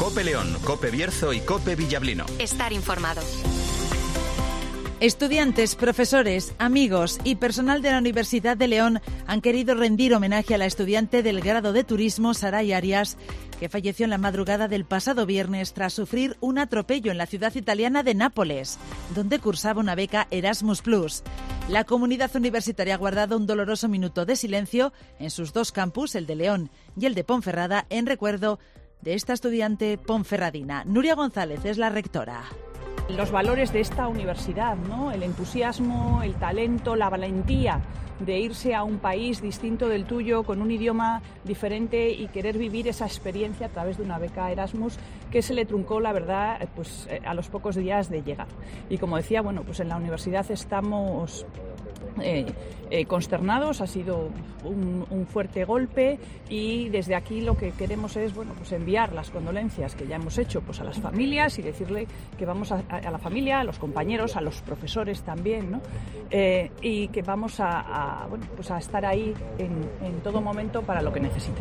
COPE León, COPE Bierzo y COPE Villablino. Estar informado. Estudiantes, profesores, amigos y personal de la Universidad de León han querido rendir homenaje a la estudiante del grado de Turismo, Saray Arias, que falleció en la madrugada del pasado viernes tras sufrir un atropello en la ciudad italiana de Nápoles, donde cursaba una beca Erasmus+. La comunidad universitaria ha guardado un doloroso minuto de silencio en sus dos campus, el de León y el de Ponferrada, en recuerdo de esta estudiante ponferradina. Nuria González es la rectora. Los valores de esta universidad, ¿no? El entusiasmo, el talento, la valentía de irse a un país distinto del tuyo, con un idioma diferente y querer vivir esa experiencia a través de una beca Erasmus que se le truncó, la verdad, pues a los pocos días de llegar. Y como decía, bueno, pues en la universidad estamos consternados, ha sido un fuerte golpe y desde aquí lo que queremos es, bueno, pues enviar las condolencias que ya hemos hecho pues a las familias y decirle que vamos a la familia, a los compañeros, a los profesores también, ¿no? Y que vamos bueno, pues a estar ahí en todo momento para lo que necesiten.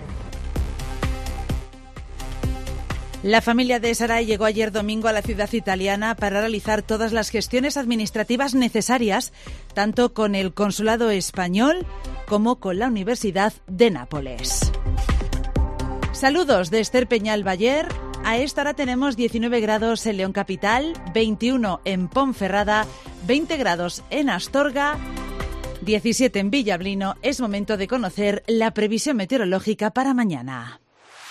La familia de Saray llegó ayer domingo a la ciudad italiana para realizar todas las gestiones administrativas necesarias, tanto con el consulado español como con la Universidad de Nápoles. Saludos de Esther Peñal Bayer. A esta hora tenemos 19 grados en León Capital, 21 en Ponferrada, 20 grados en Astorga, 17 en Villablino. Es momento de conocer la previsión meteorológica para mañana.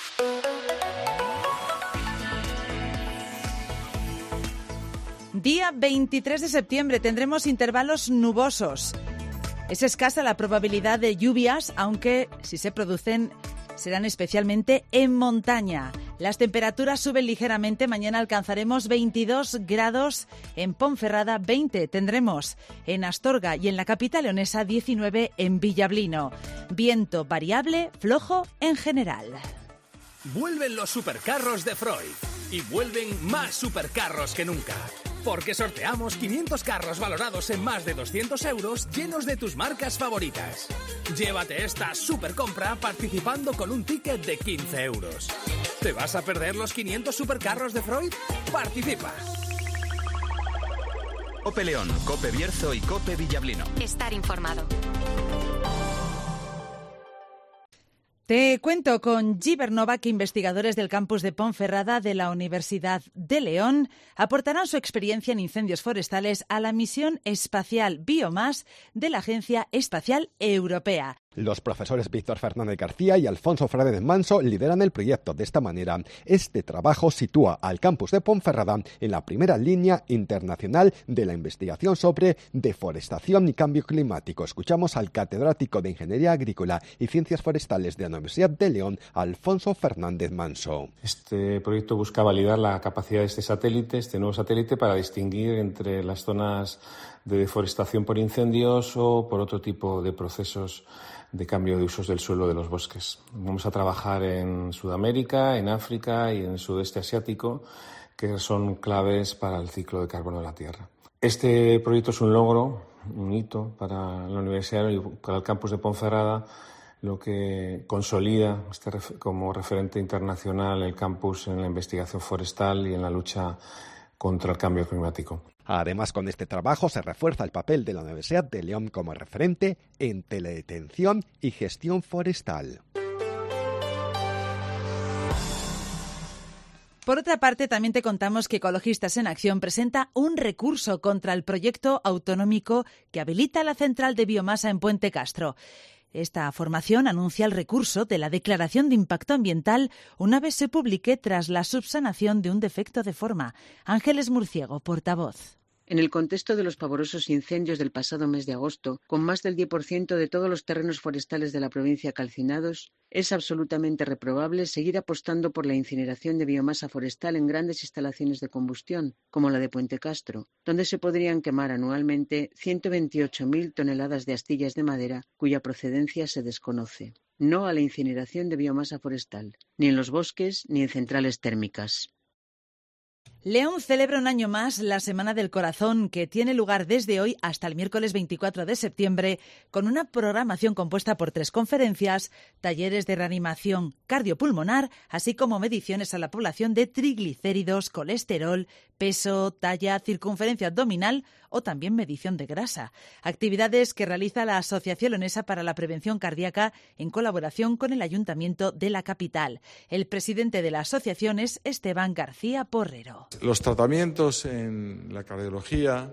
Día 23 de septiembre tendremos intervalos nubosos. Es escasa la probabilidad de lluvias, aunque si se producen serán especialmente en montaña. Las temperaturas suben ligeramente. Mañana alcanzaremos 22 grados en Ponferrada, 20 tendremos en Astorga y en la capital leonesa, 19 en Villablino. Viento variable, flojo en general. Vuelven los supercarros de Freud y vuelven más supercarros que nunca. Porque sorteamos 500 carros valorados en más de 200 euros llenos de tus marcas favoritas. Llévate esta supercompra participando con un ticket de 15 euros. ¿Te vas a perder los 500 supercarros de Freud? ¡Participa! COPE León, COPE Bierzo y COPE Villablino. Estar informado. Te cuento con Giver Nova que investigadores del campus de Ponferrada de la Universidad de León aportarán su experiencia en incendios forestales a la misión espacial Biomass de la Agencia Espacial Europea. Los profesores Víctor Fernández García y Alfonso Fernández Manso lideran el proyecto. De esta manera, este trabajo sitúa al campus de Ponferrada en la primera línea internacional de la investigación sobre deforestación y cambio climático. Escuchamos al catedrático de Ingeniería Agrícola y Ciencias Forestales de la Universidad de León, Alfonso Fernández Manso. Este proyecto busca validar la capacidad de este nuevo satélite, para distinguir entre las zonas de deforestación por incendios o por otro tipo de procesos de cambio de usos del suelo de los bosques. Vamos a trabajar en Sudamérica, en África y en el sudeste asiático, que son claves para el ciclo de carbono de la Tierra. Este proyecto es un logro, un hito para la universidad y para el campus de Ponferrada, lo que consolida como referente internacional el campus en la investigación forestal y en la lucha contra el cambio climático. Además, con este trabajo se refuerza el papel de la Universidad de León como referente en teledetención y gestión forestal. Por otra parte, también te contamos que Ecologistas en Acción presenta un recurso contra el proyecto autonómico que habilita la central de biomasa en Puente Castro. Esta formación anuncia el recurso de la declaración de impacto ambiental una vez se publique tras la subsanación de un defecto de forma. Ángeles Murciego, portavoz. En el contexto de los pavorosos incendios del pasado mes de agosto, con más del 10% de todos los terrenos forestales de la provincia calcinados, es absolutamente reprobable seguir apostando por la incineración de biomasa forestal en grandes instalaciones de combustión, como la de Puente Castro, donde se podrían quemar anualmente 128.000 toneladas de astillas de madera cuya procedencia se desconoce. No a la incineración de biomasa forestal, ni en los bosques ni en centrales térmicas. León celebra un año más la Semana del Corazón, que tiene lugar desde hoy hasta el miércoles 24 de septiembre, con una programación compuesta por 3 conferencias, talleres de reanimación cardiopulmonar, así como mediciones a la población de triglicéridos, colesterol, peso, talla, circunferencia abdominal o también medición de grasa. Actividades que realiza la Asociación Leonesa para la Prevención Cardíaca en colaboración con el Ayuntamiento de la capital. El presidente de la asociación es Esteban García Porrero. Los tratamientos en la cardiología,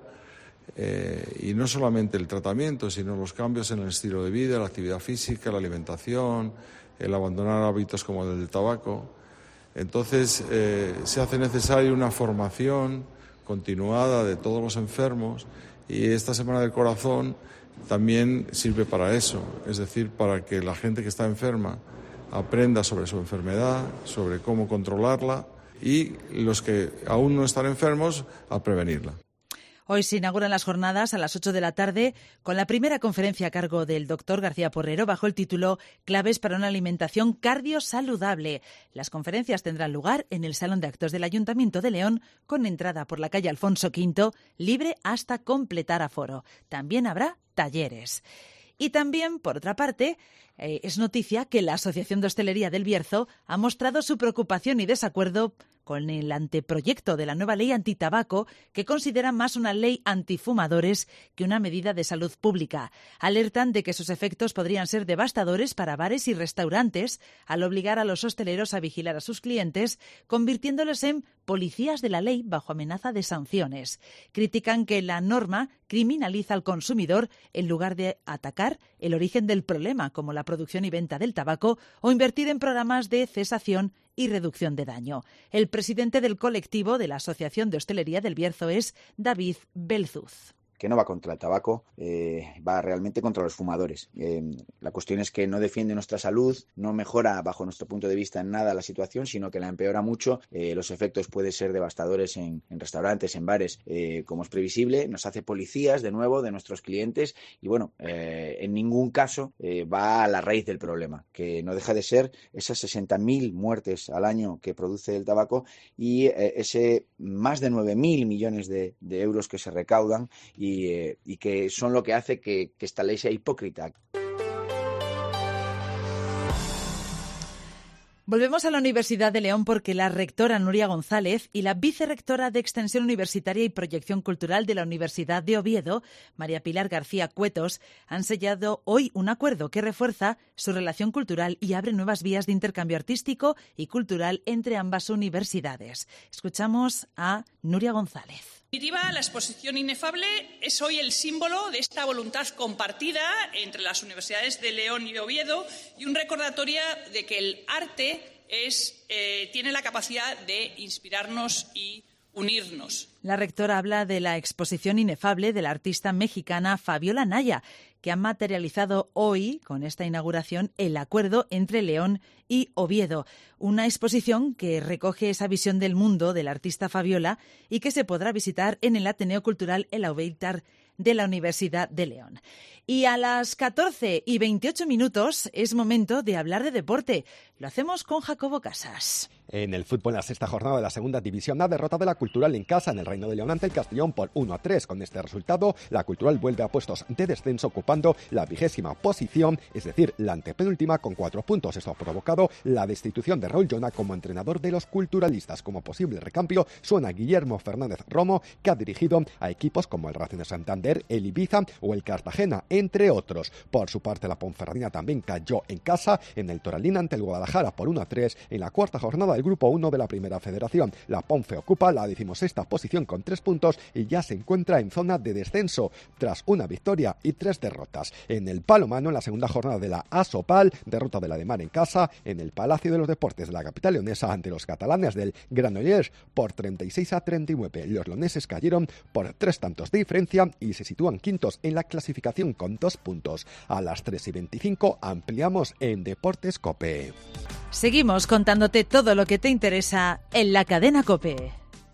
y no solamente el tratamiento, sino los cambios en el estilo de vida, la actividad física, la alimentación, el abandonar hábitos como el del tabaco. Entonces, se hace necesaria una formación continuada de todos los enfermos, y esta Semana del Corazón también sirve para eso, es decir, para que la gente que está enferma aprenda sobre su enfermedad, sobre cómo controlarla, y los que aún no están enfermos a prevenirla. Hoy se inauguran las jornadas a las 8 de la tarde con la primera conferencia a cargo del doctor García Porrero bajo el título Claves para una alimentación cardiosaludable. Las conferencias tendrán lugar en el Salón de Actos del Ayuntamiento de León con entrada por la calle Alfonso V, libre hasta completar aforo. También habrá talleres. Y también, por otra parte, es noticia que la Asociación de Hostelería del Bierzo ha mostrado su preocupación y desacuerdo con el anteproyecto de la nueva ley antitabaco, que considera más una ley antifumadores que una medida de salud pública. Alertan de que sus efectos podrían ser devastadores para bares y restaurantes al obligar a los hosteleros a vigilar a sus clientes, convirtiéndolos en policías de la ley bajo amenaza de sanciones. Critican que la norma criminaliza al consumidor en lugar de atacar el origen del problema, como la producción y venta del tabaco, o invertir en programas de cesación y reducción de daño. El presidente del colectivo de la Asociación de Hostelería del Bierzo es David Belzuz. Que no va contra el tabaco, va realmente contra los fumadores. La cuestión es que no defiende nuestra salud, no mejora bajo nuestro punto de vista en nada la situación, sino que la empeora mucho. Los efectos pueden ser devastadores en restaurantes, en bares, como es previsible. Nos hace policías de nuevo de nuestros clientes y bueno, en ningún caso va a la raíz del problema, que no deja de ser esas 60.000 muertes al año que produce el tabaco y ese más de 9.000 millones de euros que se recaudan y que son lo que hace que esta ley sea hipócrita. Volvemos a la Universidad de León porque la rectora Nuria González y la vicerrectora de Extensión Universitaria y Proyección Cultural de la Universidad de Oviedo, María Pilar García Cuetos, han sellado hoy un acuerdo que refuerza su relación cultural y abre nuevas vías de intercambio artístico y cultural entre ambas universidades. Escuchamos a Nuria González. En definitiva, la exposición Inefable es hoy el símbolo de esta voluntad compartida entre las universidades de León y de Oviedo y un recordatorio de que el arte tiene la capacidad de inspirarnos y unirnos. La rectora habla de la exposición Inefable de la artista mexicana Fabiola Naya, que ha materializado hoy, con esta inauguración, el acuerdo entre León y Oviedo. Una exposición que recoge esa visión del mundo del artista Fabiola y que se podrá visitar en el Ateneo Cultural El Aubeitar de la Universidad de León. Y a las 14:28 es momento de hablar de deporte. Lo hacemos con Jacobo Casas. En el fútbol, en la sexta jornada de la segunda división, la derrota de la Cultural en casa en el Reino de León ante el Castellón por 1-3. Con este resultado, la Cultural vuelve a puestos de descenso, ocupando la 20ª posición, es decir, la antepenúltima, con 4 puntos. Esto ha provocado la destitución de Raúl Llona como entrenador de los culturalistas. Como posible recambio suena Guillermo Fernández Romo, que ha dirigido a equipos como el Racing de Santander, el Ibiza o el Cartagena, entre otros. Por su parte, la Ponferradina también cayó en casa en el Toralín ante el Guadalajara por 1-3 en la cuarta jornada del Grupo 1 de la Primera Federación. La Ponfe ocupa la 16ª posición con 3 puntos y ya se encuentra en zona de descenso tras una victoria y 3 derrotas. En el Palomano, en la segunda jornada de la Asopal, derrota de la de Mar en casa en el Palacio de los Deportes de la capital leonesa ante los catalanes del Granollers por 36-39. Los leoneses cayeron por 3 tantos de diferencia y se sitúan quintos en la clasificación con 2 puntos. A las 3:25 ampliamos en Deportes COPE. Seguimos contándote todo lo que te interesa en la cadena COPE.